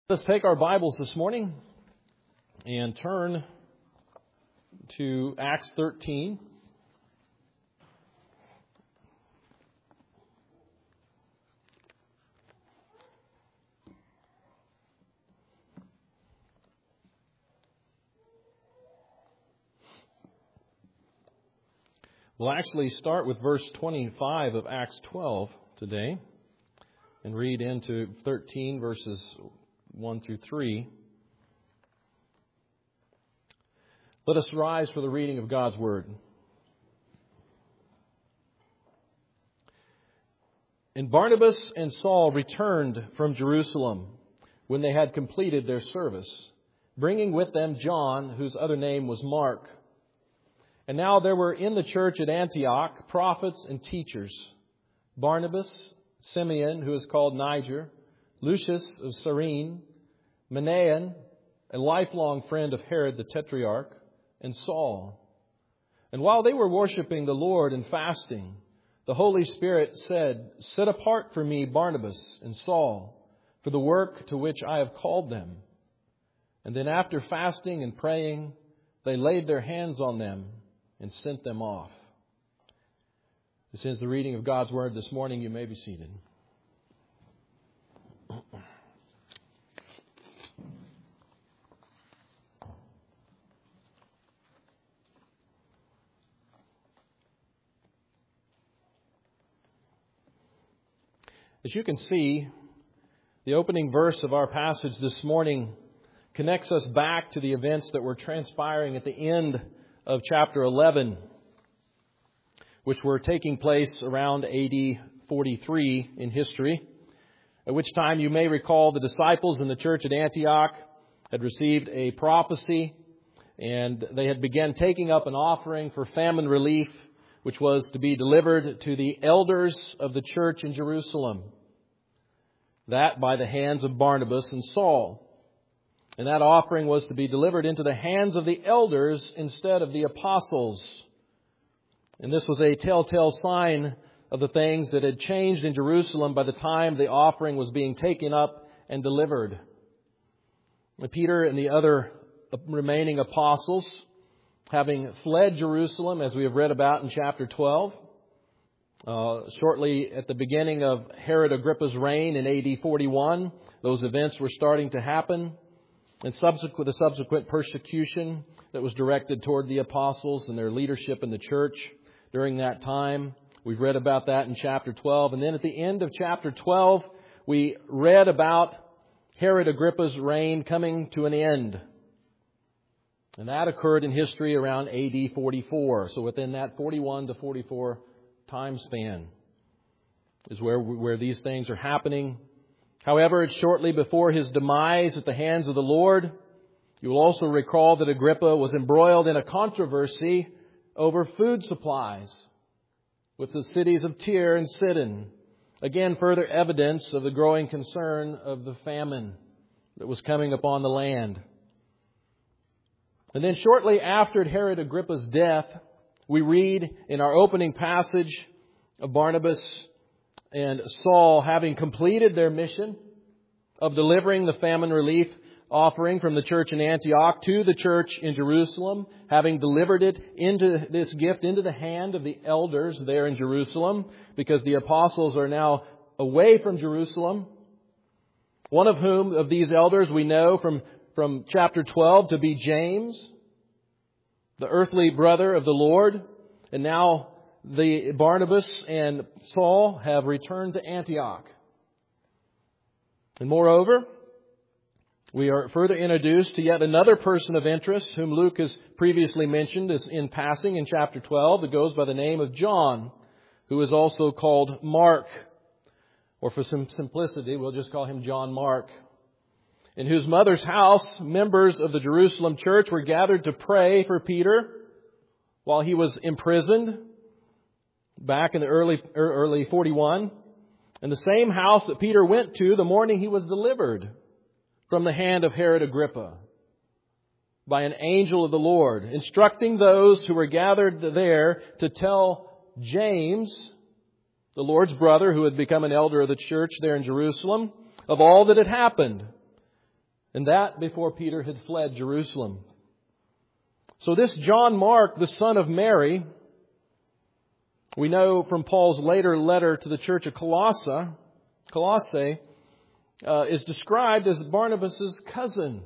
Let's take our Bibles this morning and turn to Acts 13. We'll actually start with verse 25 of Acts 12 today and read into 13 verses 1 through 3. Let us rise for the reading of God's Word. And Barnabas and Saul returned from Jerusalem when they had completed their service, bringing with them John, whose other name was Mark. And now there were in the church at Antioch prophets and teachers: Barnabas, Simeon, who is called Niger, Lucius of Cyrene, Manaen, a lifelong friend of Herod the Tetrarch, and Saul. And while they were worshiping the Lord and fasting, the Holy Spirit said, "Set apart for me Barnabas and Saul for the work to which I have called them." And then after fasting and praying, they laid their hands on them and sent them off. This is the reading of God's Word this morning. You may be seated. As you can see, the opening verse of our passage this morning connects us back to the events that were transpiring at the end of chapter 11, which were taking place around AD 43 in history, at which time you may recall the disciples in the church at Antioch had received a prophecy, and they had begun taking up an offering for famine relief, which was to be delivered to the elders of the church in Jerusalem. That by the hands of Barnabas and Saul. And that offering was to be delivered into the hands of the elders instead of the apostles. And this was a telltale sign of the things that had changed in Jerusalem by the time the offering was being taken up and delivered. Peter and the other remaining apostles, having fled Jerusalem, as we have read about in chapter 12, shortly at the beginning of Herod Agrippa's reign in AD 41, those events were starting to happen. And the subsequent persecution that was directed toward the apostles and their leadership in the church during that time. We've read about that in chapter 12. And then at the end of chapter 12, we read about Herod Agrippa's reign coming to an end. And that occurred in history around AD 44. So within that 41 to 44 time span is where these things are happening. However, it's shortly before his demise at the hands of the Lord. You will also recall that Agrippa was embroiled in a controversy over food supplies with the cities of Tyre and Sidon. Again, further evidence of the growing concern of the famine that was coming upon the land. And then shortly after Herod Agrippa's death, we read in our opening passage of Barnabas and Saul having completed their mission of delivering the famine relief offering from the church in Antioch to the church in Jerusalem, having delivered it into this gift into the hand of the elders there in Jerusalem, because the apostles are now away from Jerusalem. One of whom of these elders we know from chapter 12 to be James, the earthly brother of the Lord. And now the Barnabas and Saul have returned to Antioch. And moreover, we are further introduced to yet another person of interest whom Luke has previously mentioned as in passing in chapter 12. That goes by the name of John, who is also called Mark. Or for some simplicity, we'll just call him John Mark. In whose mother's house, members of the Jerusalem church were gathered to pray for Peter while he was imprisoned back in the early 41. And the same house that Peter went to the morning he was delivered from the hand of Herod Agrippa by an angel of the Lord, instructing those who were gathered there to tell James, the Lord's brother, who had become an elder of the church there in Jerusalem, of all that had happened. And that before Peter had fled Jerusalem. So this John Mark, the son of Mary, we know from Paul's later letter to the church of Colossae, is described as Barnabas' cousin.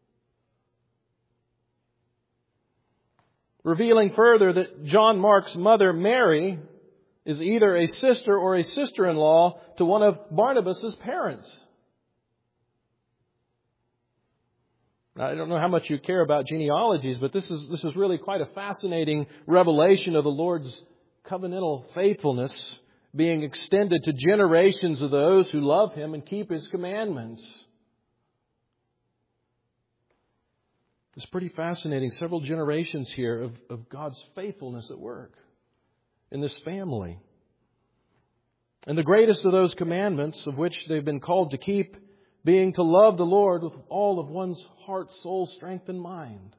Revealing further that John Mark's mother, Mary, is either a sister or a sister-in-law to one of Barnabas' parents. I don't know how much you care about genealogies, but this is really quite a fascinating revelation of the Lord's covenantal faithfulness being extended to generations of those who love Him and keep His commandments. It's pretty fascinating. Several generations here of God's faithfulness at work in this family. And the greatest of those commandments, of which they've been called to keep, being to love the Lord with all of one's heart, soul, strength, and mind.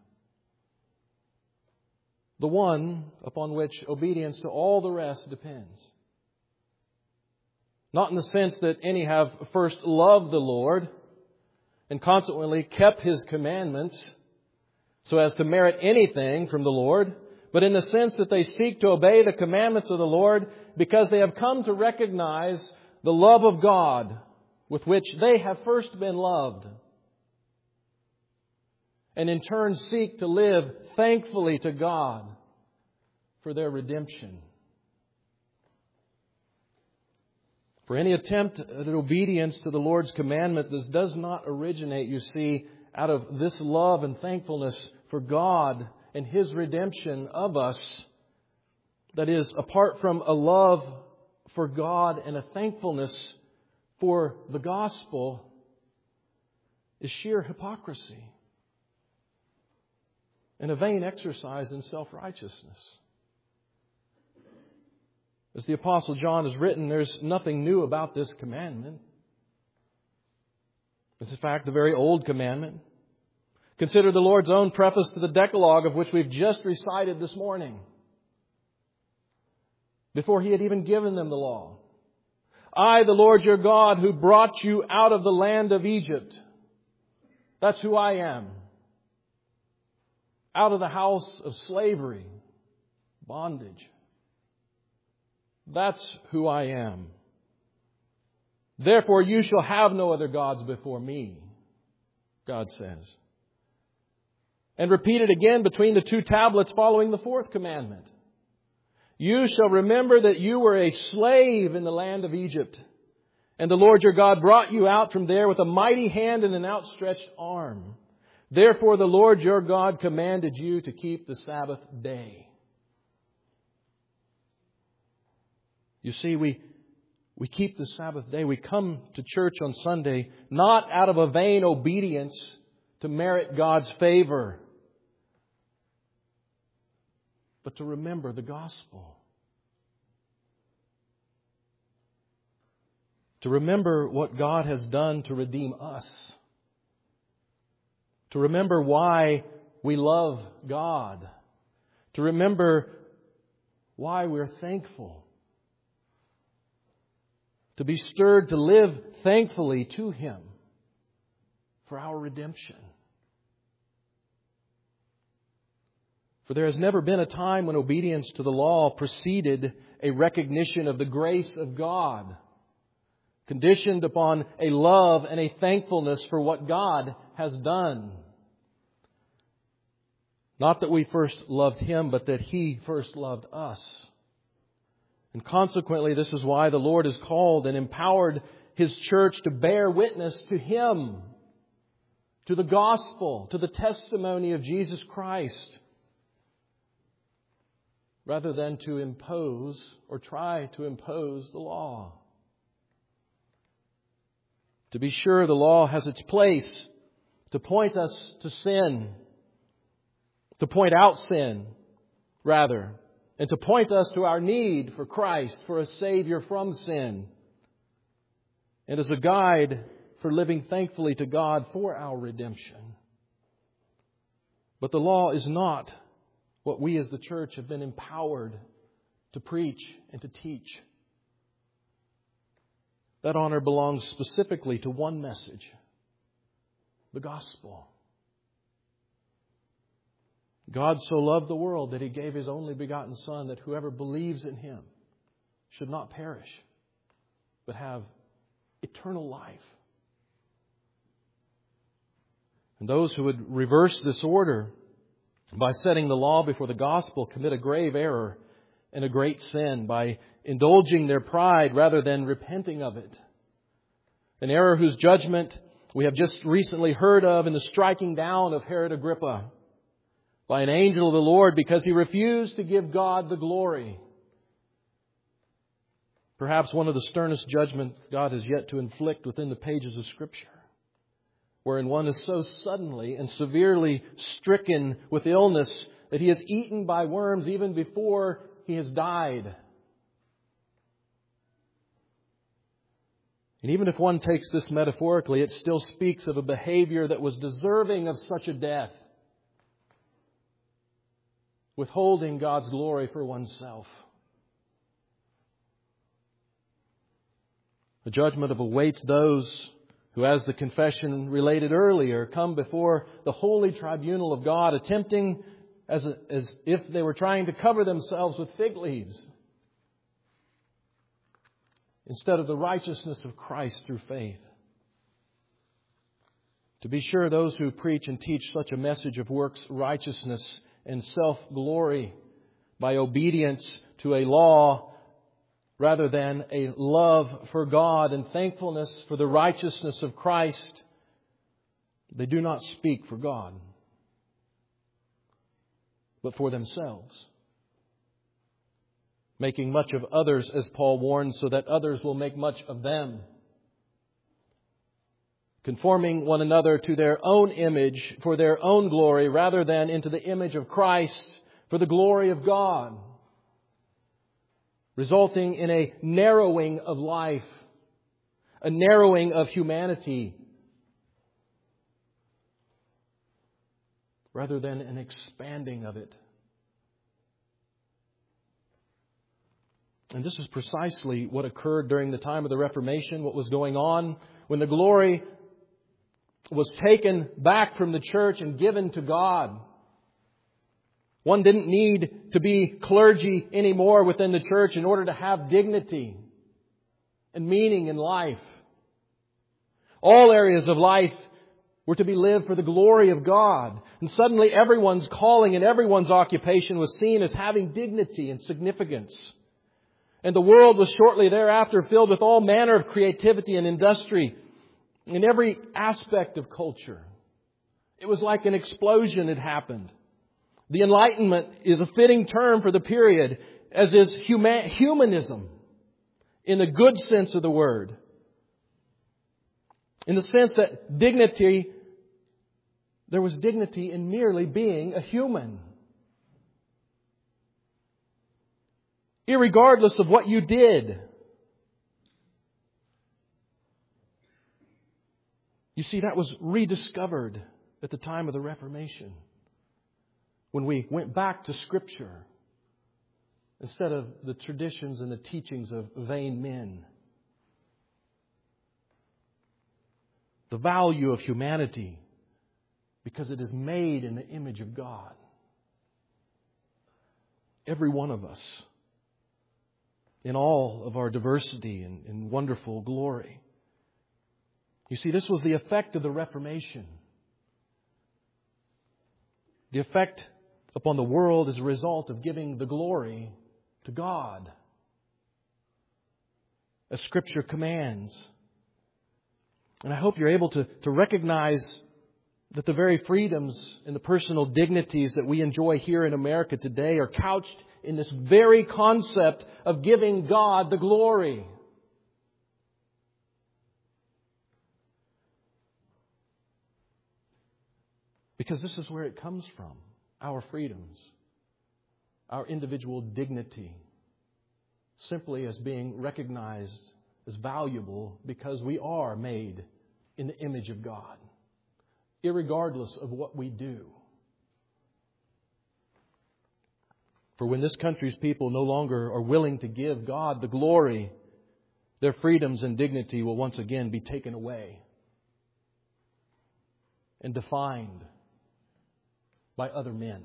The one upon which obedience to all the rest depends. Not in the sense that any have first loved the Lord and consequently kept His commandments so as to merit anything from the Lord, but in the sense that they seek to obey the commandments of the Lord because they have come to recognize the love of God with which they have first been loved, and in turn seek to live thankfully to God for their redemption. For any attempt at obedience to the Lord's commandment, this does not originate, you see, out of this love and thankfulness for God and His redemption of us. That is, apart from a love for God and a thankfulness for the gospel, is sheer hypocrisy and a vain exercise in self-righteousness. As the Apostle John has written, there's nothing new about this commandment. It's in fact a very old commandment. Consider the Lord's own preface to the Decalogue, of which we've just recited this morning, before He had even given them the law. I, the Lord your God, who brought you out of the land of Egypt. That's who I am. Out of the house of slavery, bondage. That's who I am. Therefore you shall have no other gods before me, God says. And repeat it again between the two tablets following the fourth commandment. You shall remember that you were a slave in the land of Egypt, and the Lord your God brought you out from there with a mighty hand and an outstretched arm. Therefore the Lord your God commanded you to keep the Sabbath day. You see, we keep the Sabbath day. We come to church on Sunday not out of a vain obedience to merit God's favor, but to remember the gospel. To remember what God has done to redeem us. To remember why we love God. To remember why we're thankful. To be stirred to live thankfully to Him for our redemption. For there has never been a time when obedience to the law preceded a recognition of the grace of God, conditioned upon a love and a thankfulness for what God has done. Not that we first loved Him, but that He first loved us. And consequently, this is why the Lord has called and empowered His church to bear witness to Him, to the gospel, to the testimony of Jesus Christ, rather than to impose or try to impose the law. To be sure, the law has its place to point us to sin, to point out sin, rather, and to point us to our need for Christ, for a Savior from sin, and as a guide for living thankfully to God for our redemption. But the law is not what we as the church have been empowered to preach and to teach. That honor belongs specifically to one message, the gospel. God so loved the world that He gave His only begotten Son, that whoever believes in Him should not perish, but have eternal life. And those who would reverse this order by setting the law before the gospel commit a grave error and a great sin by indulging their pride rather than repenting of it. An error whose judgment we have just recently heard of in the striking down of Herod Agrippa by an angel of the Lord because he refused to give God the glory. Perhaps one of the sternest judgments God has yet to inflict within the pages of Scripture, wherein one is so suddenly and severely stricken with illness that he is eaten by worms even before he has died. And even if one takes this metaphorically, it still speaks of a behavior that was deserving of such a death. Withholding God's glory for oneself. The judgment awaits those who, as the confession related earlier, come before the holy tribunal of God, attempting as if they were trying to cover themselves with fig leaves, instead of the righteousness of Christ through faith. To be sure, those who preach and teach such a message of works righteousness and self-glory by obedience to a law rather than a love for God and thankfulness for the righteousness of Christ, they do not speak for God, but for themselves, making much of others, as Paul warns, so that others will make much of them, conforming one another to their own image for their own glory rather than into the image of Christ for the glory of God, resulting in a narrowing of life, a narrowing of humanity, rather than an expanding of it. And this is precisely what occurred during the time of the Reformation, what was going on when the glory was taken back from the church and given to God. One didn't need to be clergy anymore within the church in order to have dignity and meaning in life. All areas of life were to be lived for the glory of God. And suddenly everyone's calling and everyone's occupation was seen as having dignity and significance. And the world was shortly thereafter filled with all manner of creativity and industry in every aspect of culture. It was like an explosion had happened. The Enlightenment is a fitting term for the period, as is humanism in the good sense of the word. In the sense that dignity, there was dignity in merely being a human. Irregardless of what you did. You see, that was rediscovered at the time of the Reformation, when we went back to Scripture instead of the traditions and the teachings of vain men. The value of humanity, because it is made in the image of God. Every one of us, in all of our diversity and wonderful glory. You see, this was the effect of the Reformation. The effect upon the world as a result of giving the glory to God, as Scripture commands. And I hope you're able to recognize that the very freedoms and the personal dignities that we enjoy here in America today are couched in this very concept of giving God the glory. Because this is where it comes from. Our freedoms. Our individual dignity. Simply as being recognized as valuable because we are made in the image of God. Irregardless of what we do. For when this country's people no longer are willing to give God the glory, their freedoms and dignity will once again be taken away. and defined by other men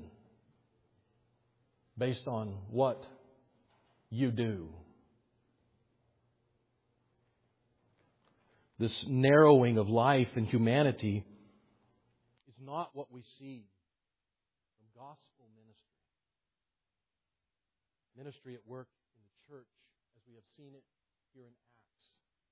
based on what you do. This narrowing of life and humanity is not what we see from gospel ministry. Ministry at work in the church as we have seen it here in Acts.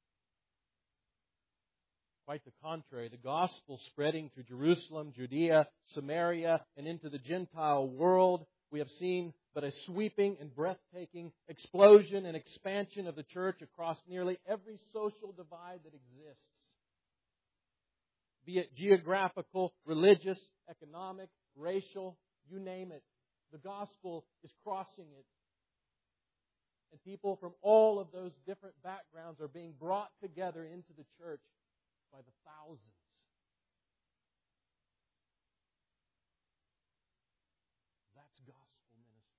Quite the contrary, the gospel spreading through Jerusalem, Judea, Samaria, and into the Gentile world, we have seen but a sweeping and breathtaking explosion and expansion of the church across nearly every social divide that exists. Be it geographical, religious, economic, racial, you name it. The gospel is crossing it. And people from all of those different backgrounds are being brought together into the church by the thousands. That's gospel ministry.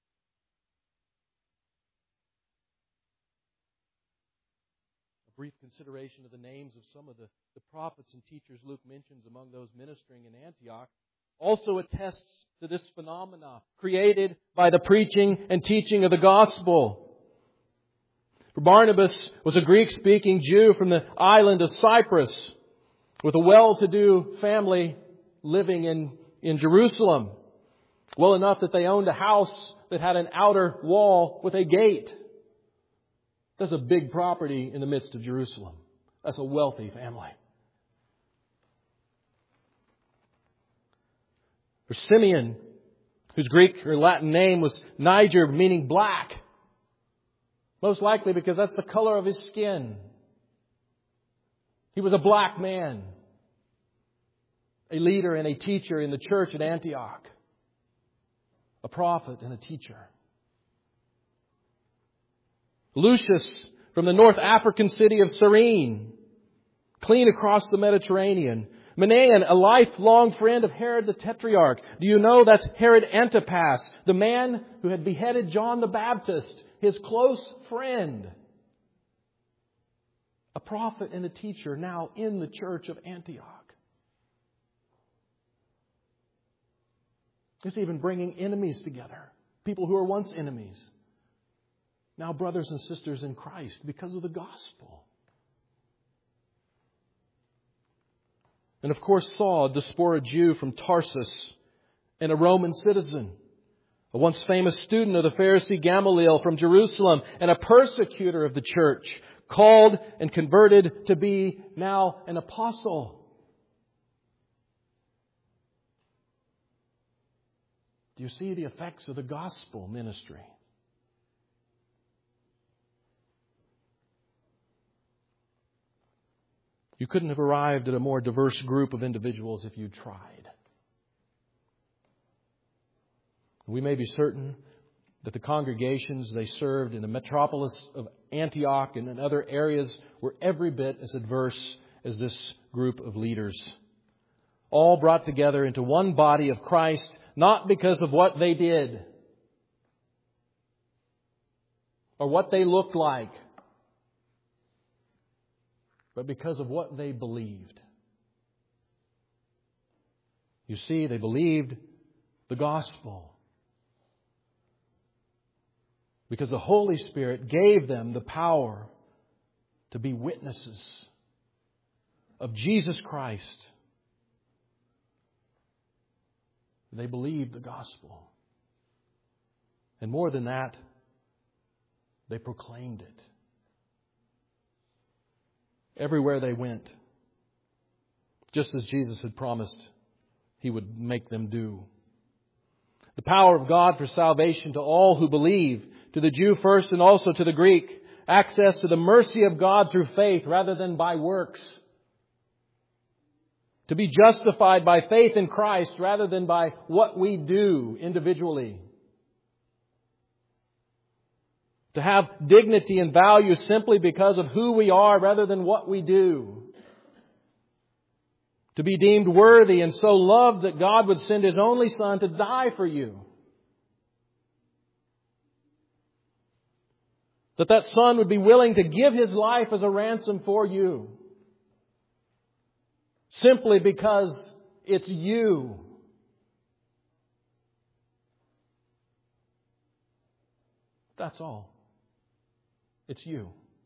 A brief consideration of the names of some of the prophets and teachers Luke mentions among those ministering in Antioch also attests to this phenomena created by the preaching and teaching of the gospel. For Barnabas was a Greek-speaking Jew from the island of Cyprus with a well-to-do family living in Jerusalem. Well enough that they owned a house that had an outer wall with a gate. That's a big property in the midst of Jerusalem. That's a wealthy family. For Simeon, whose Greek or Latin name was Niger, meaning black. Most likely because that's the color of his skin. He was a black man. A leader and a teacher in the church at Antioch. A prophet and a teacher. Lucius from the North African city of Cyrene. Clean across the Mediterranean. Manaen, a lifelong friend of Herod the Tetrarch. Do you know that's Herod Antipas, the man who had beheaded John the Baptist, his close friend. A prophet and a teacher now in the church of Antioch. It's even bringing enemies together. People who were once enemies. Now brothers and sisters in Christ because of the gospel. And of course Saul, a diaspora Jew from Tarsus and a Roman citizen. A once famous student of the Pharisee Gamaliel from Jerusalem and a persecutor of the church. Called and converted to be now an apostle. Do you see the effects of the gospel ministry? You couldn't have arrived at a more diverse group of individuals if you tried. We may be certain that the congregations they served in the metropolis of Antioch and in other areas were every bit as diverse as this group of leaders. All brought together into one body of Christ, not because of what they did or what they looked like, but because of what they believed. You see, they believed the gospel. Because the Holy Spirit gave them the power to be witnesses of Jesus Christ. They believed the gospel. And more than that, they proclaimed it. Everywhere they went, just as Jesus had promised He would make them do. The power of God for salvation to all who believe, to the Jew first and also to the Greek. Access to the mercy of God through faith rather than by works. To be justified by faith in Christ rather than by what we do individually. To have dignity and value simply because of who we are rather than what we do. To be deemed worthy and so loved that God would send His only Son to die for you. That Son would be willing to give His life as a ransom for you. Simply because It's you. That's all. It's you.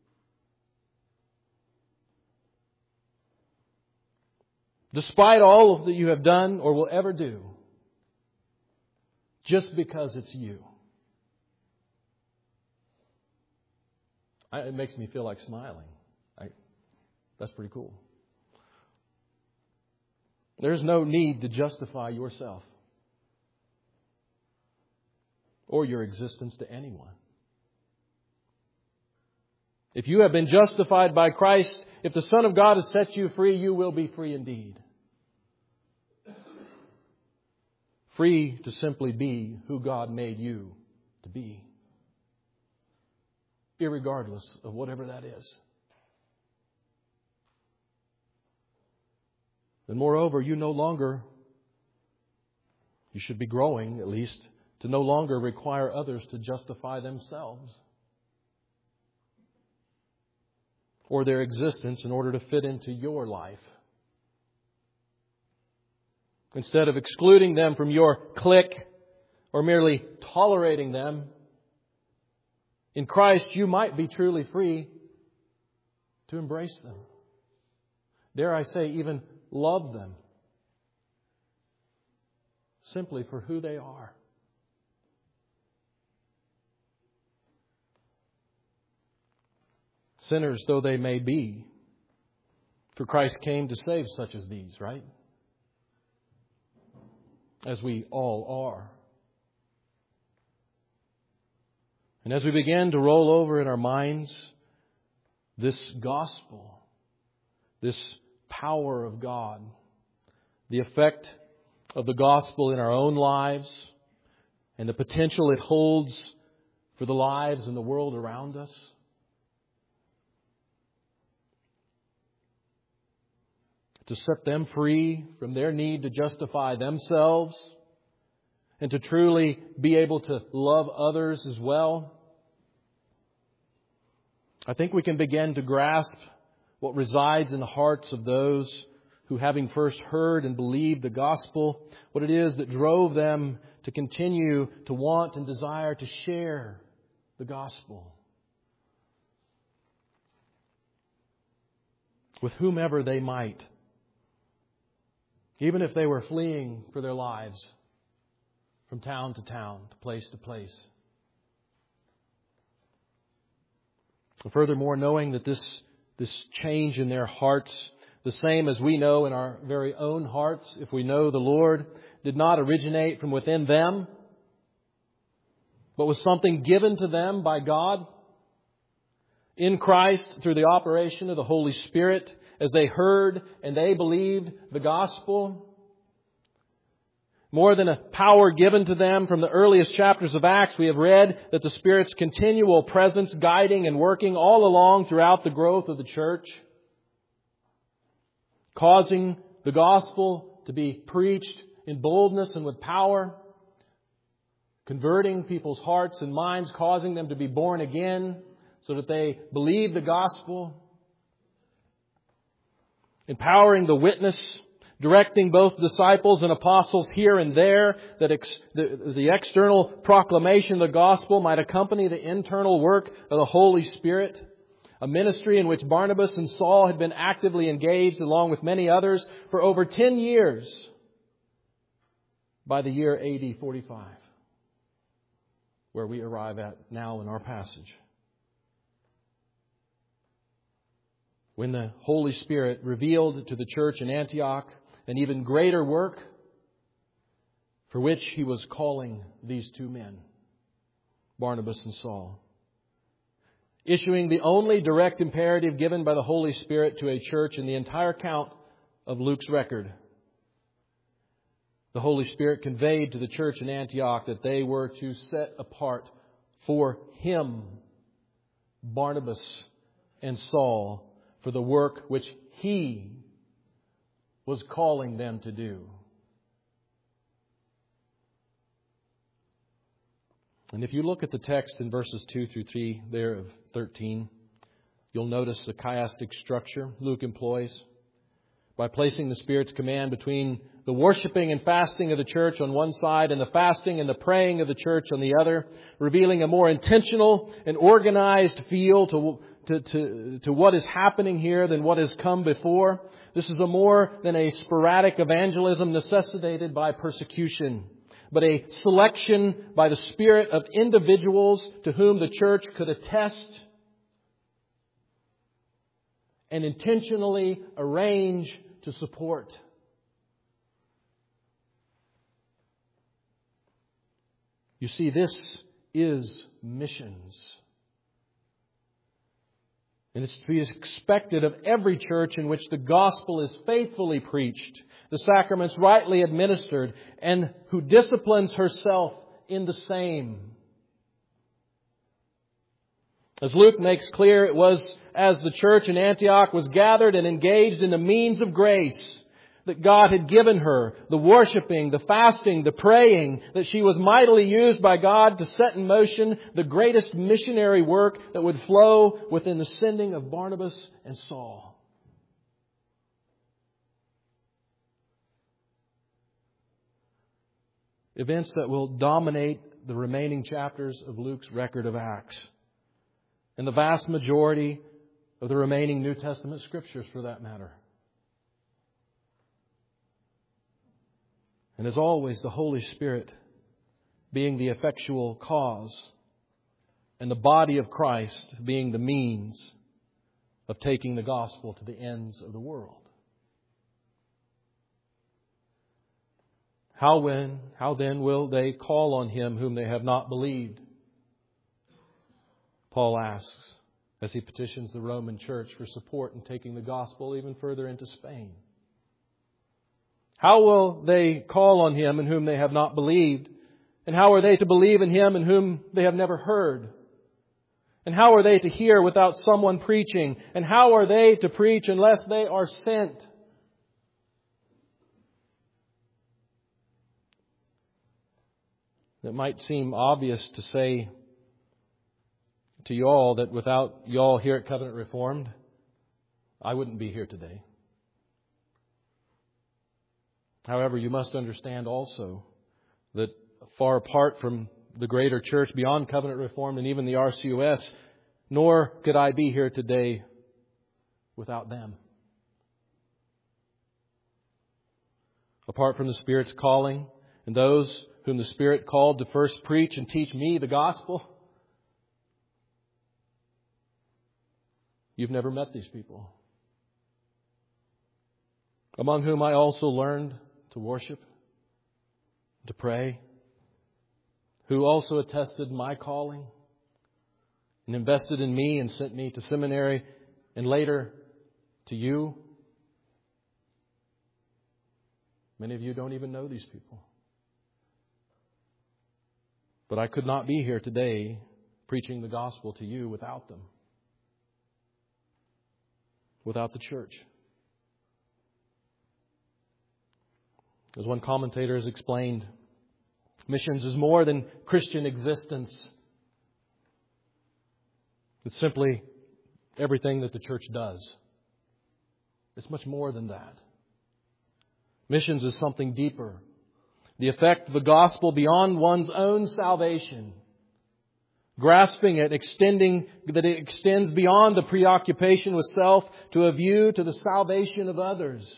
Despite all that you have done or will ever do, just because it's you. It makes me feel like smiling. That's pretty cool. There's no need to justify yourself or your existence to anyone. If you have been justified by Christ, if the Son of God has set you free, you will be free indeed. Free to simply be who God made you to be, irregardless of whatever that is. And moreover, you should be growing at least, to no longer require others to justify themselves or their existence in order to fit into your life. Instead of excluding them from your clique or merely tolerating them, in Christ you might be truly free to embrace them. Dare I say, even love them simply for who they are. Sinners though they may be, for Christ came to save such as these, right? As we all are. And as we begin to roll over in our minds this gospel, this power of God, the effect of the gospel in our own lives, and the potential it holds for the lives and the world around us, to set them free from their need to justify themselves and to truly be able to love others as well, I think we can begin to grasp what resides in the hearts of those who, having first heard and believed the gospel, what it is that drove them to continue to want and desire to share the gospel with whomever they might, even if they were fleeing for their lives from town to town, to place. And furthermore, knowing that this change in their hearts, the same as we know in our very own hearts, if we know the Lord, did not originate from within them, but was something given to them by God in Christ through the operation of the Holy Spirit, as they heard and they believed the gospel. More than a power given to them from the earliest chapters of Acts, we have read that the Spirit's continual presence guiding and working all along throughout the growth of the church, causing the gospel to be preached in boldness and with power, converting people's hearts and minds, causing them to be born again so that they believe the gospel, empowering the witness, directing both disciples and apostles here and there, that the external proclamation of the gospel might accompany the internal work of the Holy Spirit. A ministry in which Barnabas and Saul had been actively engaged, along with many others, for over 10 years by the year AD 45, where we arrive at now in our passage. When the Holy Spirit revealed to the church in Antioch an even greater work for which He was calling these two men, Barnabas and Saul, issuing the only direct imperative given by the Holy Spirit to a church in the entire account of Luke's record. The Holy Spirit conveyed to the church in Antioch that they were to set apart for Him, Barnabas and Saul, for the work which He was calling them to do. And if you look at the text in verses 2 through 3 there of 13, you'll notice the chiastic structure Luke employs by placing the Spirit's command between the worshiping and fasting of the church on one side and the fasting and the praying of the church on the other, revealing a more intentional and organized feel to what is happening here than what has come before. This is a more than a sporadic evangelism necessitated by persecution, but a selection by the Spirit of individuals to whom the church could attest and intentionally arrange to support. You see, this is missions. And it's to be expected of every church in which the gospel is faithfully preached, the sacraments rightly administered, and who disciplines herself in the same. As Luke makes clear, it was as the church in Antioch was gathered and engaged in the means of grace that God had given her, the worshiping, the fasting, the praying, that she was mightily used by God to set in motion the greatest missionary work that would flow within the sending of Barnabas and Saul. Events that will dominate the remaining chapters of Luke's record of Acts, and the vast majority of the remaining New Testament scriptures for that matter. And as always, the Holy Spirit being the effectual cause and the body of Christ being the means of taking the gospel to the ends of the world. How then will they call on Him whom they have not believed? Paul asks as he petitions the Roman Church for support in taking the gospel even further into Spain. How will they call on Him in whom they have not believed? And how are they to believe in Him in whom they have never heard? And how are they to hear without someone preaching? And how are they to preach unless they are sent? It might seem obvious to say to you all that without you all here at Covenant Reformed, I wouldn't be here today. However, you must understand also that far apart from the greater church beyond Covenant Reformed and even the RCOS, nor could I be here today without them. Apart from the Spirit's calling and those whom the Spirit called to first preach and teach me the gospel, you've never met these people, among whom I also learned to worship, to pray, who also attested my calling and invested in me and sent me to seminary and later to you. Many of you don't even know these people. But I could not be here today preaching the gospel to you without them, without the church. As one commentator has explained, missions is more than Christian existence. It's simply everything that the church does. It's much more than that. Missions is something deeper. The effect of the gospel beyond one's own salvation. Grasping it, that it extends beyond the preoccupation with self to a view to the salvation of others.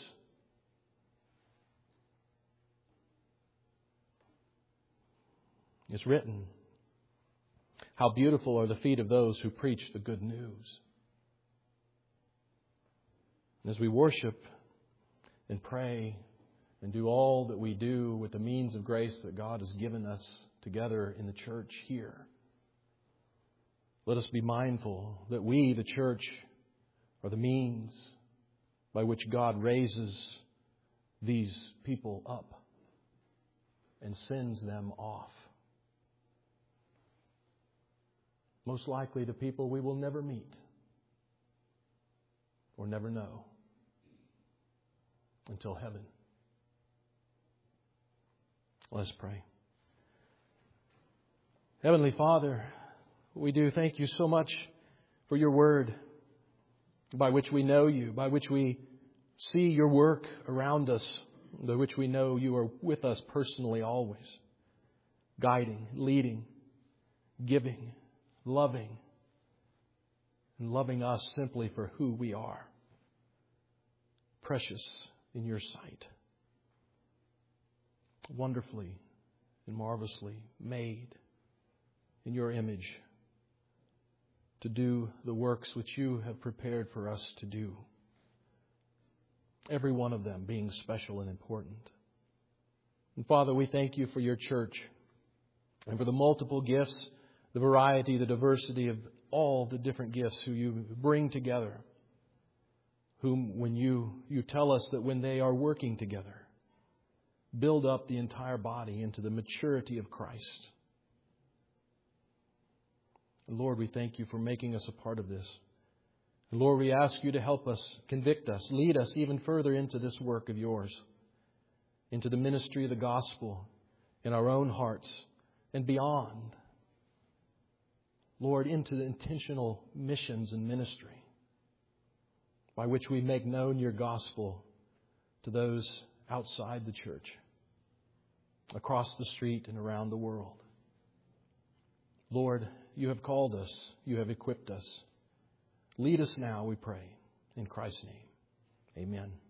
It's written, how beautiful are the feet of those who preach the good news. As we worship and pray and do all that we do with the means of grace that God has given us together in the church here, let us be mindful that we, the church, are the means by which God raises these people up and sends them off. Most likely to people we will never meet or never know until heaven. Let's pray. Heavenly Father, we do thank you so much for your word, by which we know you, by which we see your work around us, by which we know you are with us personally always, guiding, leading, giving, loving, and loving us simply for who we are, precious in your sight, wonderfully and marvelously made in your image to do the works which you have prepared for us to do. Every one of them being special and important. And Father, we thank you for your church and for the multiple gifts, the variety, the diversity of all the different gifts who you bring together, whom when you tell us that when they are working together, build up the entire body into the maturity of Christ. Lord, we thank you for making us a part of this. Lord, we ask you to help us, convict us, lead us even further into this work of yours, into the ministry of the gospel in our own hearts and beyond. Lord, into the intentional missions and ministry by which we make known your gospel to those outside the church, across the street and around the world. Lord, you have called us. You have equipped us. Lead us now, we pray. In Christ's name, amen.